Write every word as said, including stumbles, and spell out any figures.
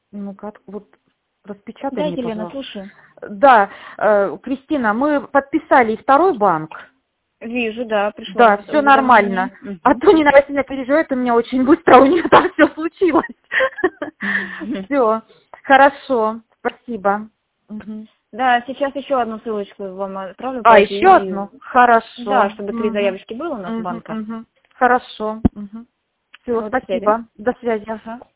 Ну-ка, вот распечатай Да, мне, Елена, пожалуйста. слушаю. Да, э, Кристина, мы подписали и второй банк. Вижу, да, пришло Да, все уведомление. нормально. А Угу. то Нина Васильевна переживает, у меня очень быстро, у нее там все случилось. Все, хорошо, спасибо. Мгм. Да, сейчас еще одну ссылочку вам отправлю по А, этой еще и- одну? Хорошо. Да, чтобы три Мгм. заявочки было у нас Мгм, банка. мгм. Хорошо. Все, Вот, до связи. спасибо. До связи. Ага.